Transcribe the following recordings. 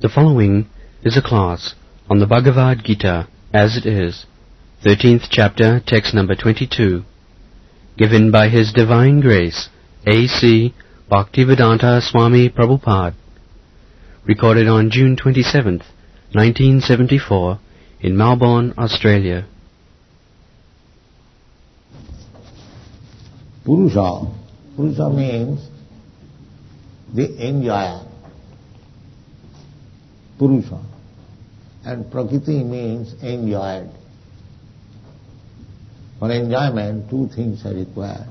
The following is a class on the Bhagavad Gita as it is, 13th chapter, text number 22, given by His Divine Grace, A.C. Bhaktivedanta Swami Prabhupada, recorded on June 27th, 1974, in Melbourne, Australia. Purusha. Purusha means the enjoyer. Purusha. And Prakriti means enjoyed. For enjoyment, two things are required.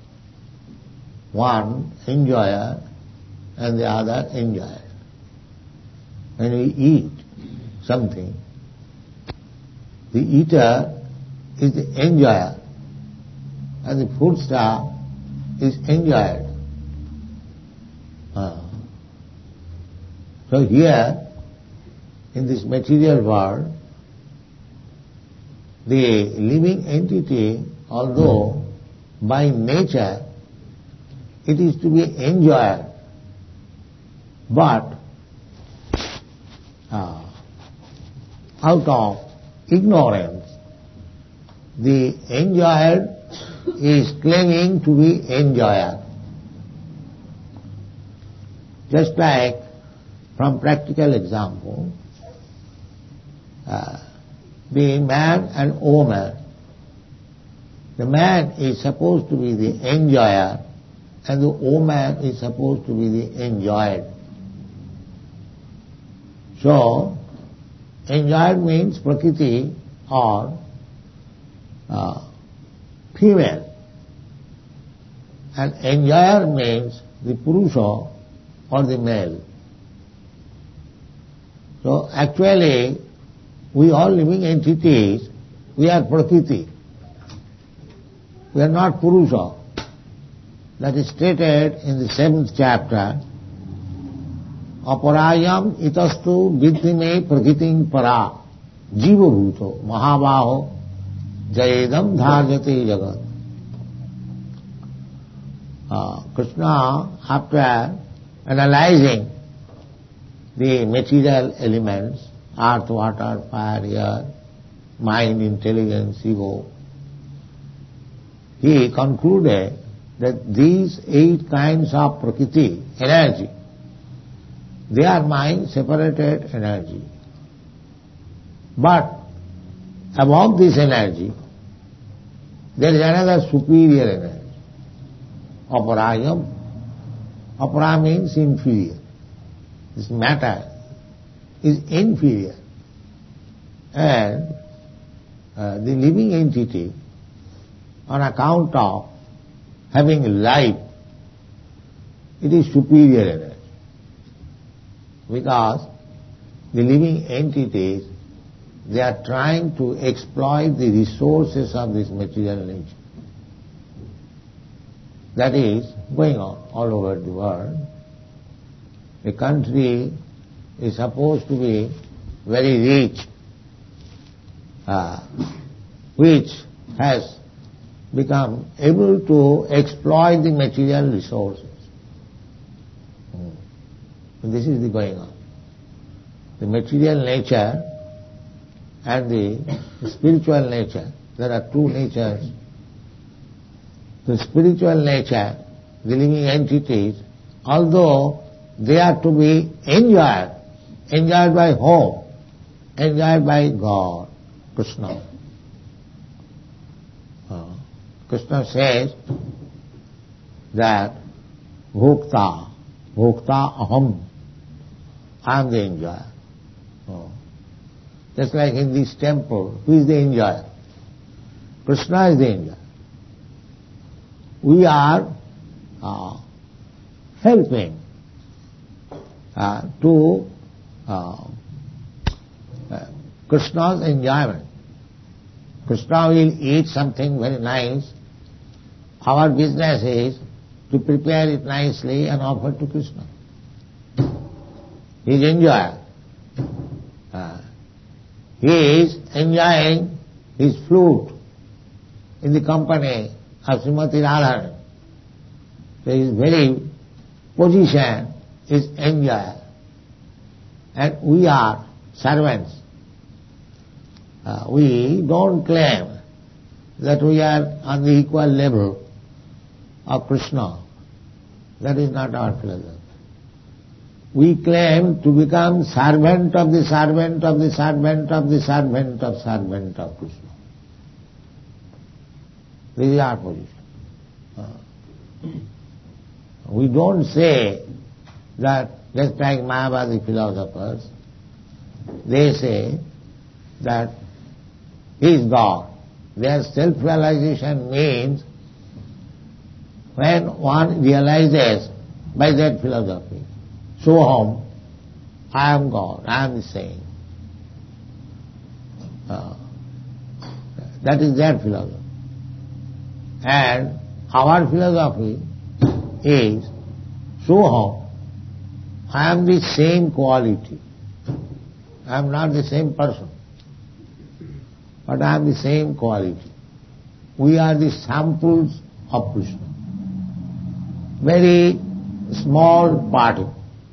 One, enjoyer, and the other, enjoyer. When we eat something, the eater is the enjoyer, and the foodstuff is enjoyed. So here, in this material world, the living entity, although by nature it is to be enjoyed, but out of ignorance, the enjoyer is claiming to be enjoyer. Just like, from practical example, the man and woman. The man is supposed to be the enjoyer and the woman is supposed to be the enjoyed. So, enjoyed means Prakriti or female, and enjoyer means the Purusha or the male. So actually, we all living entities, we are Prakriti. We are not Purusha. That is stated in the 7th chapter. Aparayam itastu viddhime prakritim para jiva bhuto mahabaho jayedam dharjate jagat. Krishna, after analyzing the material elements, earth, water, fire, air, mind, intelligence, ego, he concluded that these 8 kinds of Prakriti, energy, they are my separated energy. But above this energy, there is another superior energy, Aparayam. Apara means inferior. This matter is inferior. And the living entity, on account of having life, it is superior energy. Because the living entities, they are trying to exploit the resources of this material nature. That is going on all over the world. A country is supposed to be very rich, which has become able to exploit the material resources. This is the going on. The material nature and the spiritual nature, there are two natures. The spiritual nature, the living entities, although they are to be enjoyed, enjoyed by whom? Enjoyed by God, Krishna. Krishna says that Bhokta, Bhokta Aham, I am the enjoyer. Just like in this temple, who is the enjoyer? Krishna is the enjoyer. We are helping to Krishna's enjoyment. Krishna will eat something very nice. Our business is to prepare it nicely and offer to Krishna. He is enjoyer. He is enjoying his flute in the company of Srimati Radharani. So his very position is enjoyer. and we are servants. We don't claim that we are on the equal level of Krishna. That is not our philosophy. We claim to become servant of the servant of the servant of the servant of servant of Krishna. This is our position. We don't say that, just like Mayavadi philosophers, they say that he is God. Their self-realization means when one realizes by that philosophy, Soham, I am God, I am the same. That is their philosophy. And our philosophy is, Soham, I am the same quality. I am not the same person, but I am the same quality. We are the samples of Krishna. Very small particle.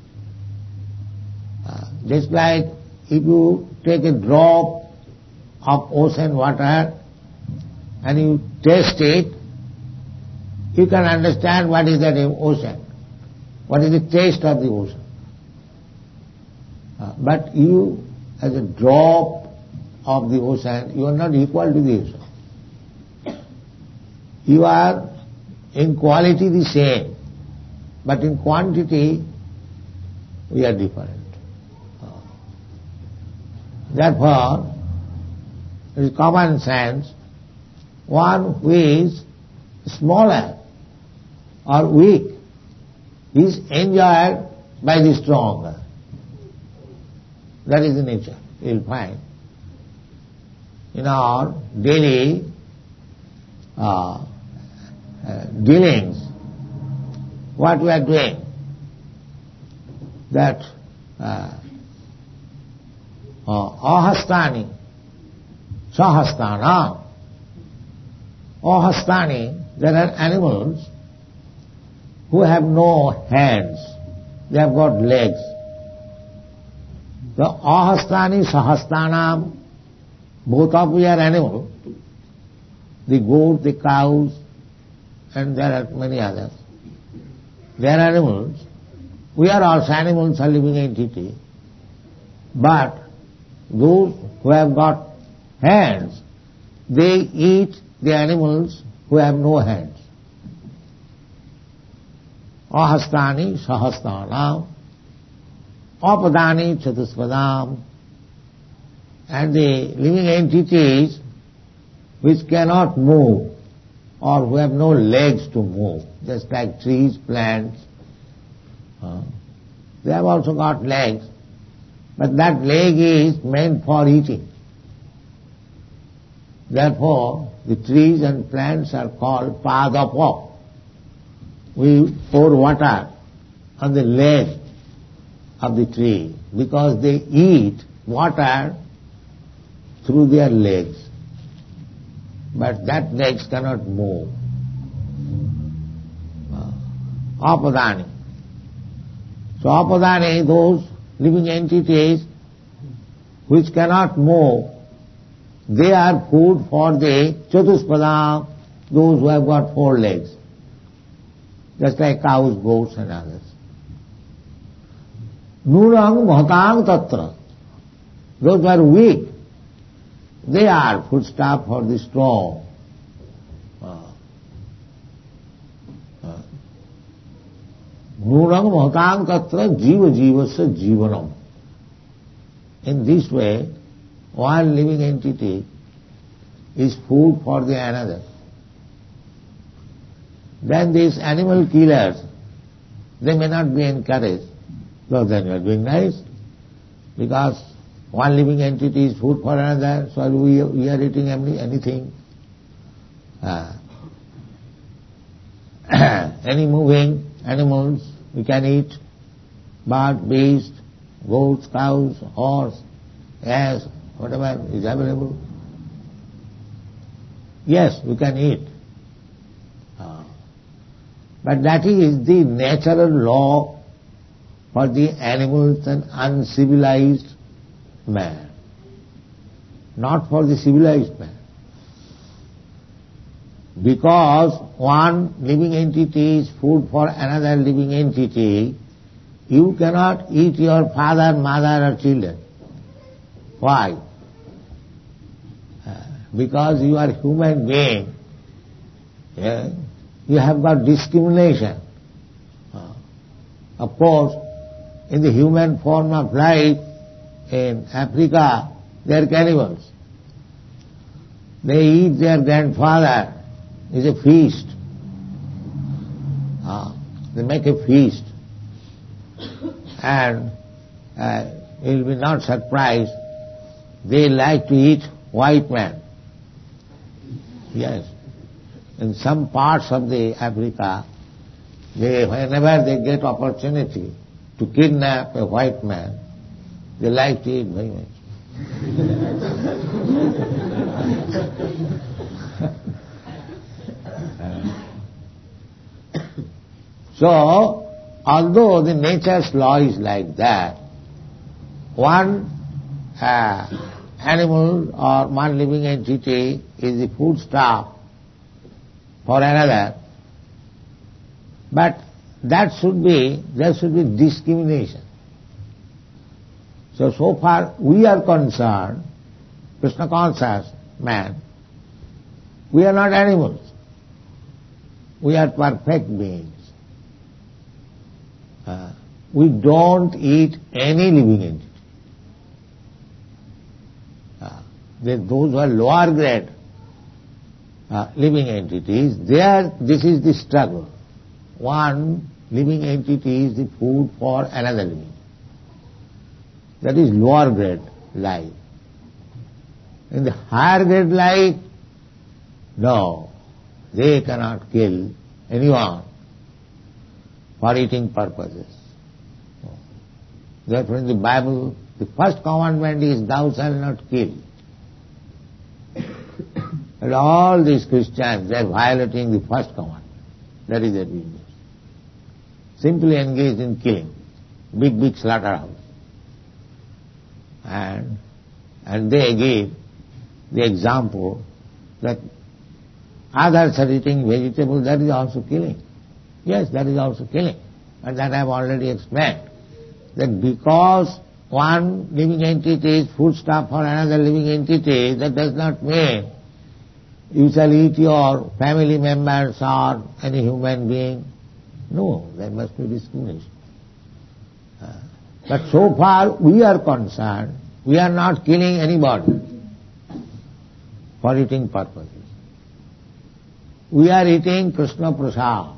Just like if you take a drop of ocean water and you taste it, you can understand what is that ocean, what is the taste of the ocean. But you, as a drop of the ocean, you are not equal to the ocean. You are in quality the same, but in quantity we are different. Therefore, it is common sense, one who is smaller or weak is enjoyed by the stronger. That is the nature. You will find in our daily dealings, what we are doing, that ahastani, sahastana. Ahastani, there are animals who have no hands, they have got legs. The ahastani, sahastana, both of we are animals, the goat, the cows, and there are many others. They are animals. We are also animals, a living entity. But those who have got hands, they eat the animals who have no hands. Ahastani sahastana, apadani chatuspadam, and the living entities which cannot move or who have no legs to move, just like trees, plants, they have also got legs, but that leg is meant for eating. Therefore, the trees and plants are called padapa. We pour water on the leg of the tree because they eat water through their legs. But that legs cannot move. Apadani. So apadani, those living entities which cannot move, they are food for the chatuspada, those who have got 4 legs, just like cows, goats and others. Nurang bhatang tatra, those who are weak, they are foodstuff for the strong. Nurang bhatang tatra jiva jivasya jivanam. In this way, one living entity is food for the another. Then these animal killers, they may not be encouraged. So then you are doing nice, because one living entity is food for another, so we are eating anything. Any moving animals we can eat, bird, beast, goats, cows, horse, ass, whatever is available. Yes, we can eat. But that is the natural law for the animals and uncivilized man, not for the civilized man. Because one living entity is food for another living entity, you cannot eat your father, mother or children. Why? Because you are human being, you have got discrimination. Of course, in the human form of life in Africa, they are cannibals. They eat their grandfather. It's a feast. They make a feast. And you will be not surprised, they like to eat white man. Yes. In some parts of the Africa, whenever they get opportunity to kidnap a white man, they like to eat very much. So, although the nature's law is like that, one animal or one living entity is the foodstuff for another, but there should be discrimination. So far we are concerned, Krishna conscious man, we are not animals. We are perfect beings. We don't eat any living entity. Those who are lower grade living entities, this is the struggle. One living entity is the food for another living. That is lower grade life. In the higher grade life, no, they cannot kill anyone for eating purposes. Therefore in the Bible, the first commandment is, thou shalt not kill. And all these Christians, they are violating the first commandment. That is their business. Simply engaged in killing. Big slaughterhouse. And they give the example that others are eating vegetables, that is also killing. Yes, that is also killing. And that I have already explained. That because one living entity is foodstuff for another living entity, that does not mean you shall eat your family members or any human being. No, there must be discrimination. But so far we are concerned, we are not killing anybody for eating purposes. We are eating Krishna Prasad,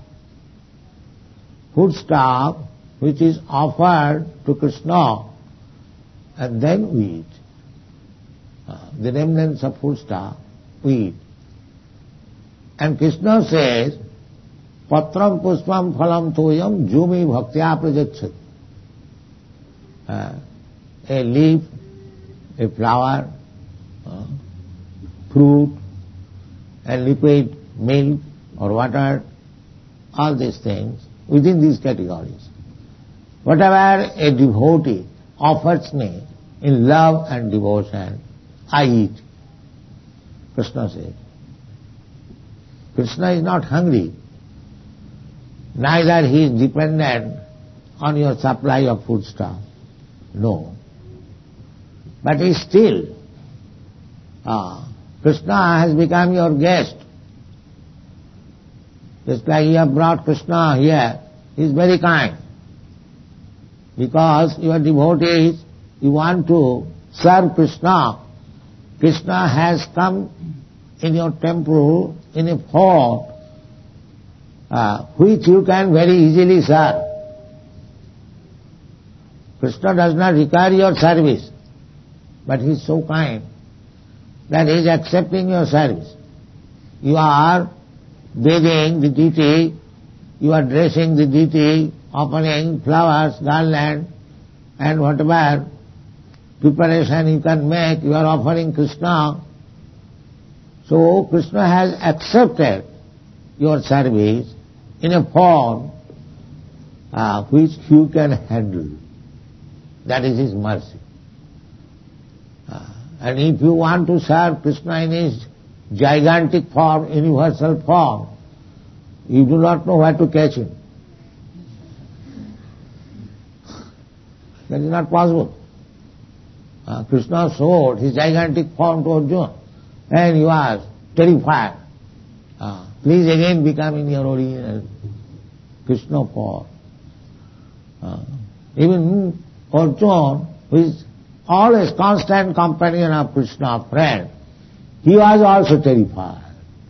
foodstuff which is offered to Krishna, and then we eat. The remnants of foodstuff we eat. And Krishna says, Patram pushpam phalam toyam jumi bhaktya prajachat. A leaf, a flower, fruit, a liquid, milk or water, all these things within these categories. Whatever a devotee offers me in love and devotion, I eat. Krishna says. Krishna is not hungry. Neither he is dependent on your supply of foodstuff. No. But he still, Krishna has become your guest. Just like you have brought Krishna here, he is very kind. Because you are devotees, you want to serve Krishna. Krishna has come in your temple in a form which you can very easily serve. Krishna does not require your service, but he is so kind that he is accepting your service. You are bathing the deity, you are dressing the deity, offering flowers, garland, and whatever preparation you can make, you are offering Krishna. So Krishna has accepted your service in a form which few can handle. That is His mercy. And if you want to serve Krishna in His gigantic form, universal form, you do not know where to catch Him. That is not possible. Krishna showed His gigantic form to Arjuna, and he was terrified. Please again become in your original Krishna form. Even Arjuna, who is always constant companion of Krishna, friend, he was also terrified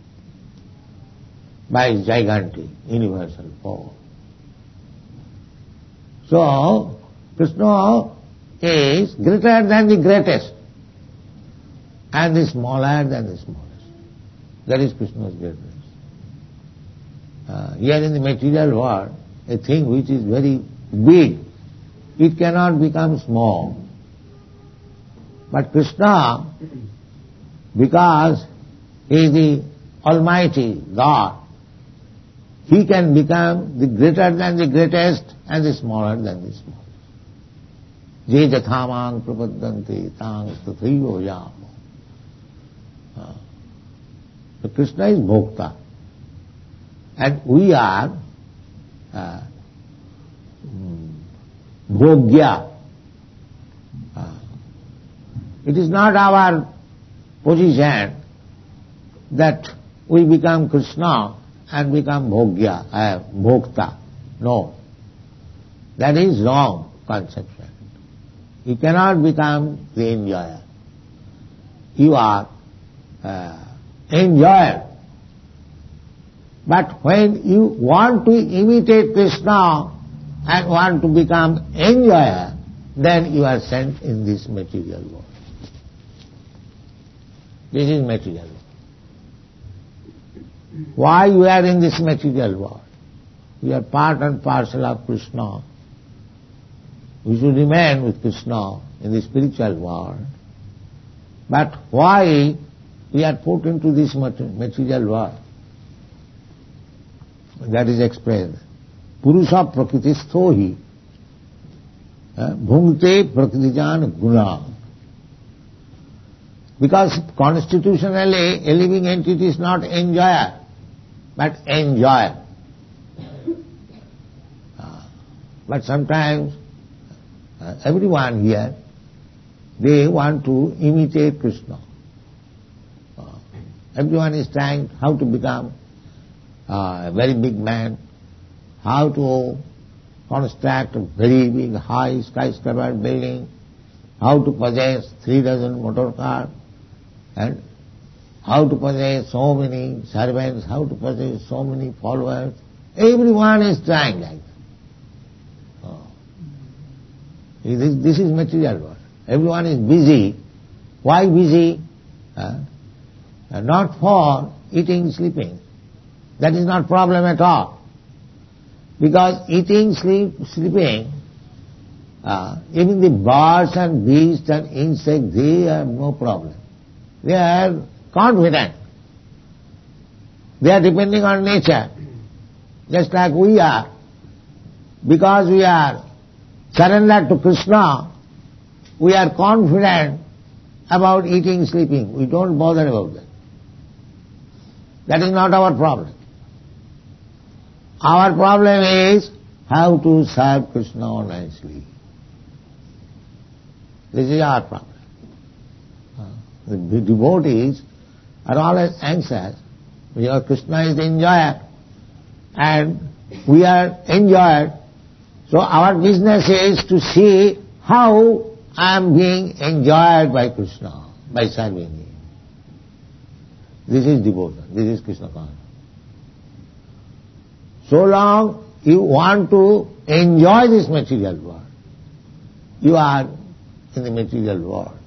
by His gigantic universal form. So, Krishna is greater than the greatest and the smaller than the smallest. That is Krishna's greatness. Here in the material world, a thing which is very big, it cannot become small. But Krishna, because He is the Almighty God, He can become the greater than the greatest and the smaller than the smallest. Je jathamang prapadanti tang tathaiva yamo. So Krishna is Bhokta. And we are Bhogya. It is not our position that we become Krishna and become Bhogya, Bhokta. No. That is wrong conception. You cannot become the enjoyer. You are enjoyer. But when you want to imitate Krishna and want to become enjoyer, then you are sent in this material world. This is material world. Why you are in this material world? We are part and parcel of Krishna. We should remain with Krishna in the spiritual world. But why we are put into this material world? That is explained. Purusha prakritisto hi bhungte prakritijan guna. Because constitutionally a living entity is not enjoyer, but enjoyer. But sometimes everyone here, they want to imitate Krishna. Everyone is trying how to become a very big man, how to construct a very big high skyscraper building, how to possess 3 dozen motor cars, and how to possess so many servants, how to possess so many followers. Everyone is trying like that. This is material world. Everyone is busy. Why busy? Not for eating, sleeping. That is not problem at all. Because eating, sleeping, even the birds and beasts and insects, they have no problem. They are confident. They are depending on nature. Just like we are. Because we are surrendered to Krishna, we are confident about eating, sleeping. We don't bother about that. That is not our problem. Our problem is how to serve Krishna nicely. This is our problem. The devotees are always anxious because Krishna is the enjoyer and we are enjoyed. So our business is to see how I am being enjoyed by Krishna, by serving Him. This is devotion. This is Krishna consciousness. So long you want to enjoy this material world, you are in the material world.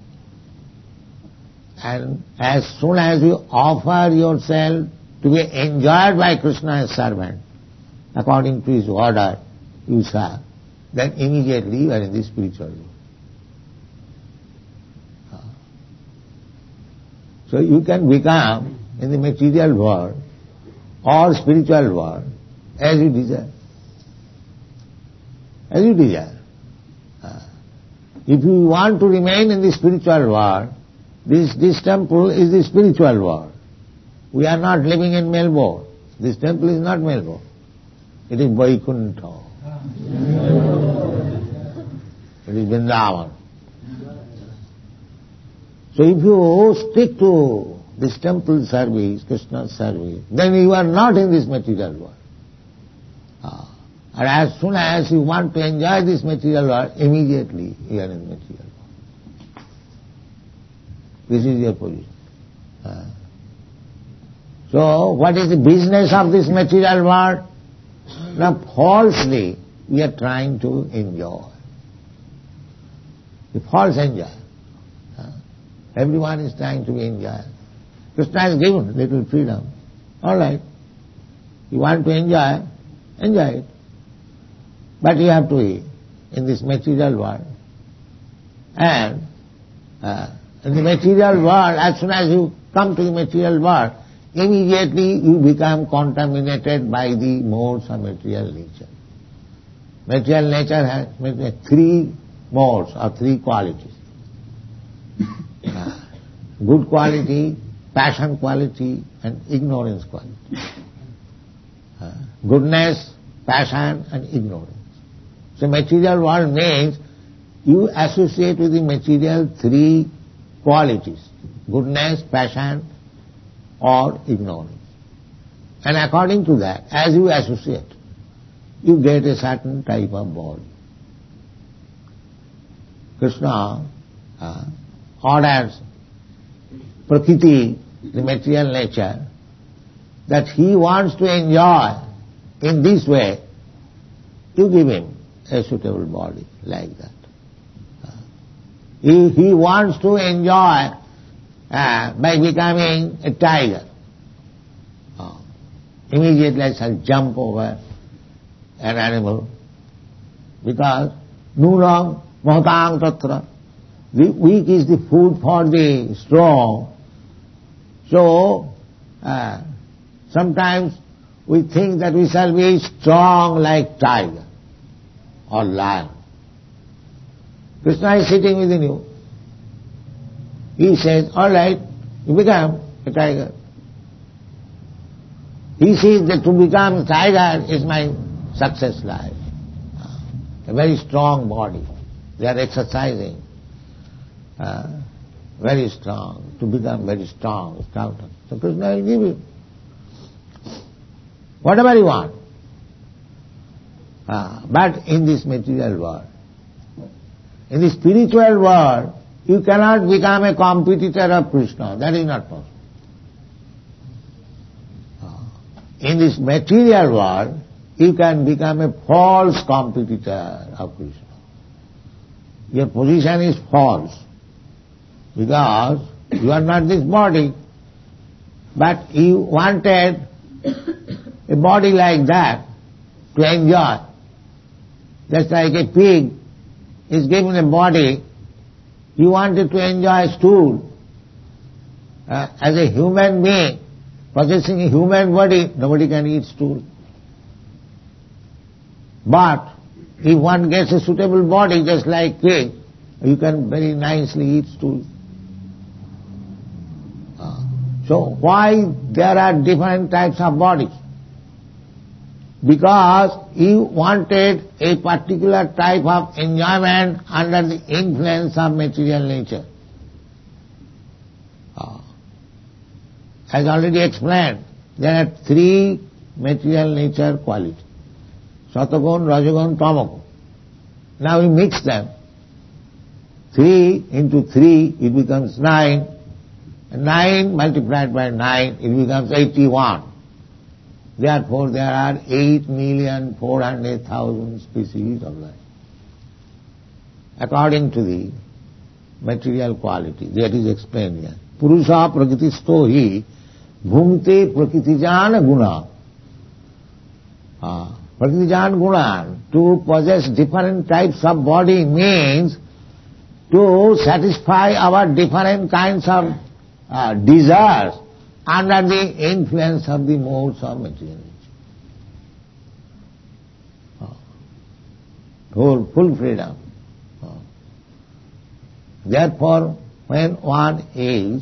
And as soon as you offer yourself to be enjoyed by Krishna as servant, according to His order, you serve, then immediately you are in the spiritual world. So you can become in the material world or spiritual world as you desire. as you desire. If you want to remain in the spiritual world, this temple is the spiritual world. We are not living in Melbourne. This temple is not Melbourne. It is Vaikuntha. It is Vrindavan. So if you stick to this temple service, Krishna's service, then you are not in this material world. And as soon as you want to enjoy this material world, immediately you are in the material world. This is your position. So what is the business of this material world? Now falsely we are trying to enjoy. The false enjoy. Everyone is trying to enjoy. Krishna has given little freedom. All right. You want to enjoy, enjoy it. But you have to eat in this material world. And in the material world, as soon as you come to the material world, immediately you become contaminated by the modes of material nature. Material nature has three modes or three qualities. Good quality, passion quality, and ignorance quality. Goodness, passion, and ignorance. So material world means you associate with the material three qualities: goodness, passion, or ignorance. And according to that, as you associate, you get a certain type of body. Krishna orders Prakriti, the material nature, that he wants to enjoy in this way. You give him a suitable body like that. He wants to enjoy by becoming a tiger. Immediately I shall jump over an animal, because nunam mahatang tatra. The weak is the food for the strong. So sometimes we think that we shall be strong like tiger or lion. Krishna is sitting within you. He says, all right, you become a tiger. He sees that to become a tiger is my success life. A very strong body. They are exercising. Very strong, to become very strong, stouter. So Krishna will give you whatever you want. But in this material world, in the spiritual world, you cannot become a competitor of Krishna. That is not possible. In this material world, you can become a false competitor of Krishna. Your position is false, because you are not this body, but you wanted a body like that to enjoy. Just like a pig is given a body, you wanted to enjoy stool. As a human being, possessing a human body, nobody can eat stool. But if one gets a suitable body, just like pig, you can very nicely eat stool. So why there are different types of bodies? Because you wanted a particular type of enjoyment under the influence of material nature. As already explained, there are three material nature qualities: Satagun, Rajagun, Tamagun. Now we mix them. 3 into 3, it becomes 9. 9 multiplied by 9, it becomes 81. Therefore, there are 8,400,000 species of life. According to the material quality, that is explained here. Purusha prakritisto hi bhumte prakritijan guna. Prakritijan guna, to possess different types of body means to satisfy our different kinds of desires under the influence of the modes of material nature. full freedom. Therefore, when one is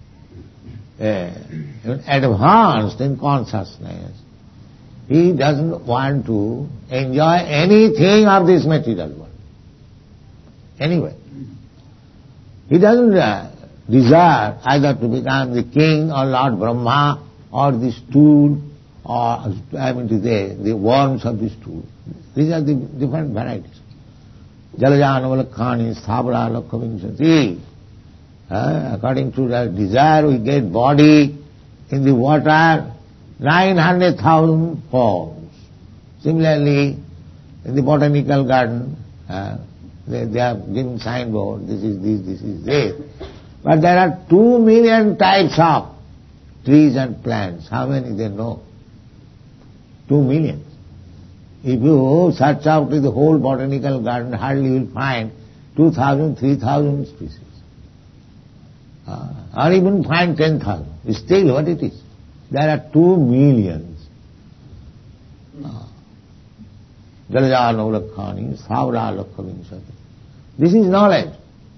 advanced in consciousness, he doesn't want to enjoy anything of this material world. Anyway, he doesn't desire either to become the king or Lord Brahma or the stool or the worms of the stool. These are the different varieties. Jalajanavalakkhani, Sthabara, Lakhavinsati. According to that desire, we get body in the water 900,000 forms. Similarly, in the botanical garden, they have given signboard, this is this, this is this. But there are 2 million types of trees and plants. How many they know? 2 million. If you search out the whole botanical garden, hardly you will find 2,000, 3,000 species. Or even find 10,000. Still what it is? There are 2 millions. Jalajanavalakkhani, Sthavara Lakhavinsati. This is knowledge.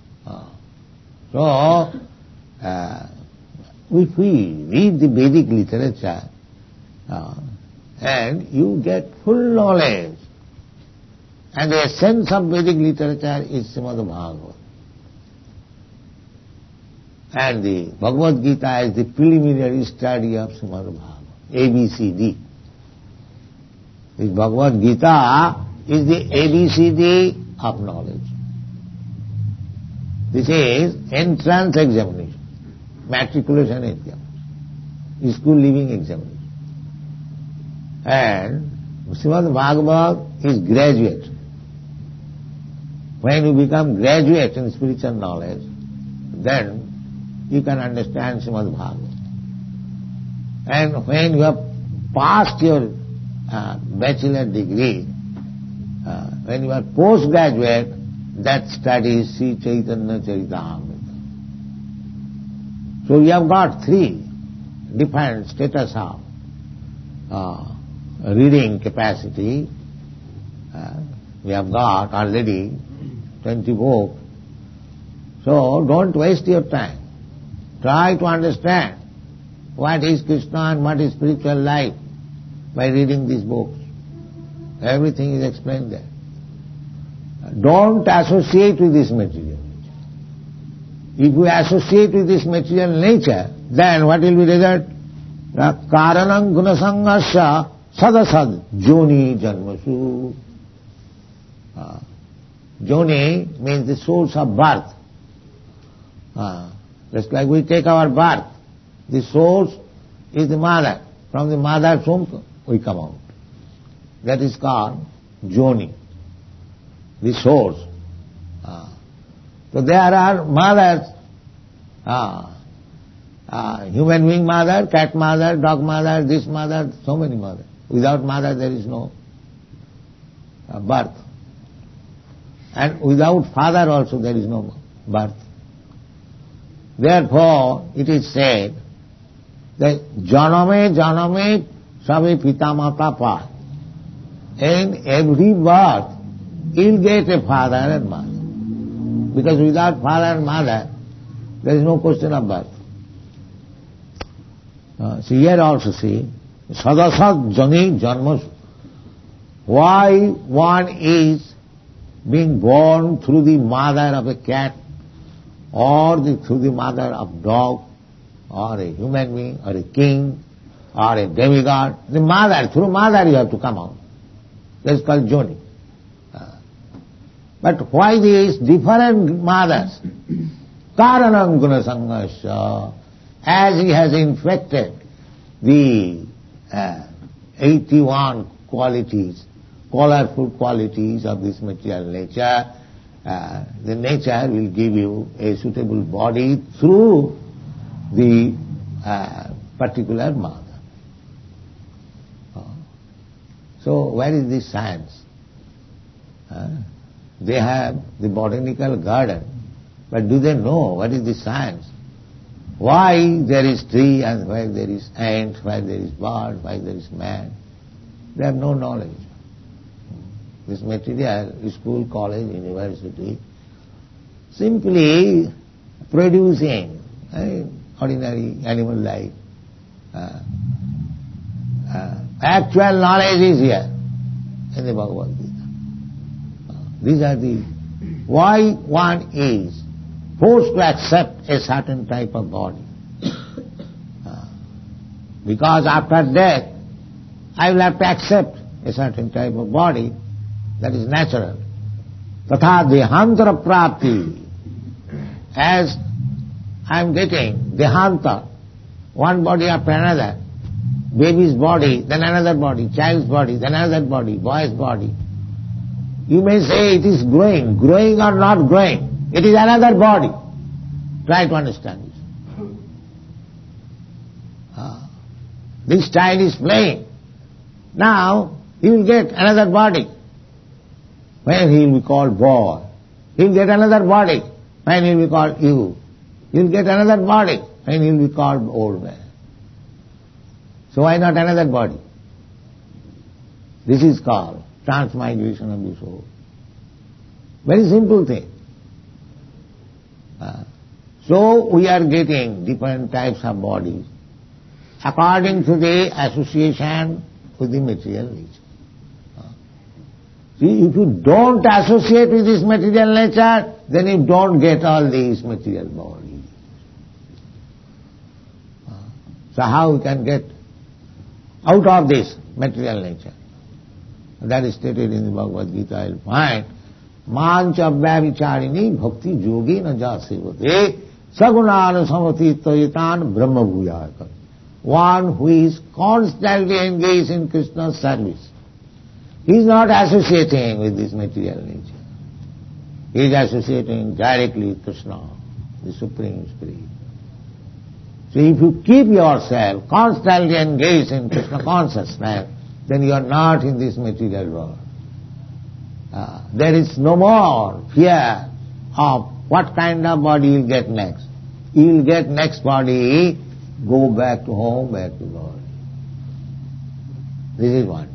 So, if we read the Vedic literature, and you get full knowledge, and the essence of Vedic literature is Srimad Bhagavatam. And the Bhagavad Gita is the preliminary study of Srimad Bhagavatam, ABCD. The Bhagavad Gita is the ABCD of knowledge. This is entrance examination, matriculation examination, school leaving examination. And Srimad Bhagavatam is graduate. When you become graduate in spiritual knowledge, then you can understand Srimad Bhagavatam. And when you have passed your bachelor degree, when you are postgraduate, that study is Sri Chaitanya Charitamrita. So we have got 3 different status of reading capacity. We have got already 20 books. So don't waste your time. Try to understand what is Krishna and what is spiritual life by reading these books. Everything is explained there. Don't associate with this material nature. If you associate with this material nature, then what will be the result? Karanam gunasangasya sadasad joni janmasu. Joni means the source of birth. Just like we take our birth, the source is the mother. From the mother's womb we come out. That is called joni, the source. So there are mothers, human being mother, cat mother, dog mother, this mother, so many mothers. Without mother there is no birth. And without father also there is no birth. Therefore it is said that janame janame sabe pita mata pa. In every birth you'll get a father and mother. Because without father and mother there is no question of birth. So here also see, sadasad jani janmasu. Why one is being born through the mother of a cat or through the mother of dog or a human being or a king or a demigod. The mother, through mother you have to come out. That's called joni. But why these different mothers? Karanam gunasangasya. As he has infected the 81 qualities, colorful qualities of this material nature, the nature will give you a suitable body through the particular mother. So where is this science? They have the botanical garden, but do they know what is the science? Why there is tree and why there is ant, why there is bird, why there is man? They have no knowledge. this material, school, college, university, simply producing ordinary animal life. Actual knowledge is here in the Bhagavad Gita. These are the why one is forced to accept a certain type of body. Because after death, I will have to accept a certain type of body that is natural. Tatha dehantara prapti. As I am getting dehanta, one body after another, baby's body, then another body, child's body, then another body, boy's body. You may say it is growing or not growing. It is another body. Try to understand this. This child is playing. Now, he will get another body. When he will be called boy. He will get another body. When he will be called youth. He will get another body. When he will be called old man. So why not another body? This is called transmigration of the soul. Very simple thing. So we are getting different types of bodies according to the association with the material nature. See, if you don't associate with this material nature, then you don't get all these material bodies. So how we can get out of this material nature? That is stated in the Bhagavad Gita. You'll find, Mancha Vyavicharini Bhakti Yogi na jasevate Sagunana Samati Toyitan Brahma Bhuyaka. One who is constantly engaged in Krishna's service. He is not associating with this material nature. He is associating directly with Krishna, the Supreme Spirit. So if you keep yourself constantly engaged in Krishna consciousness, then you are not in this material world. There is no more fear of what kind of body you will get next. You will get next body, go back to home, back to God. This is one.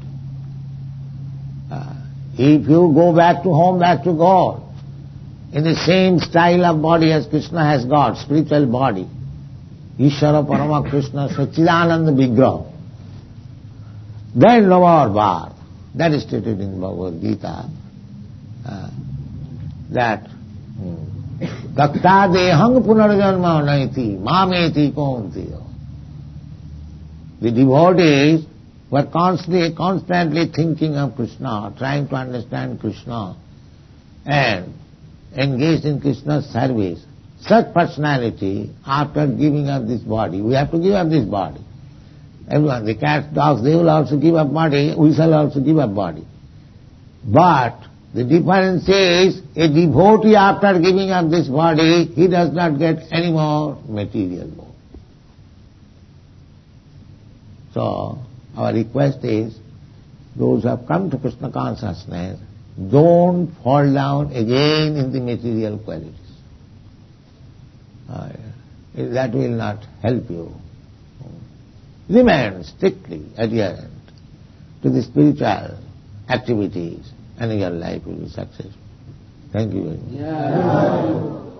If you go back to home, back to God, in the same style of body as Krishna has got, spiritual body, Ishvara Parama Krishna Sachidananda Vigraha, then no more birth. That is stated in Bhagavad Gita, that Takta dehang punarjanma naiti mameti kaunteya. The devotees were constantly thinking of Krishna, trying to understand Krishna, and engaged in Krishna's service. Such personality, after giving up this body, we have to give up this body. Everyone, the cats, dogs, they will also give up body, we shall also give up body. But the difference is, a devotee after giving up this body, he does not get any more material body. So, our request is, those who have come to Krishna consciousness, don't fall down again in the material qualities. That will not help you. Remain strictly adherent to the spiritual activities and your life will be successful. Thank you very much.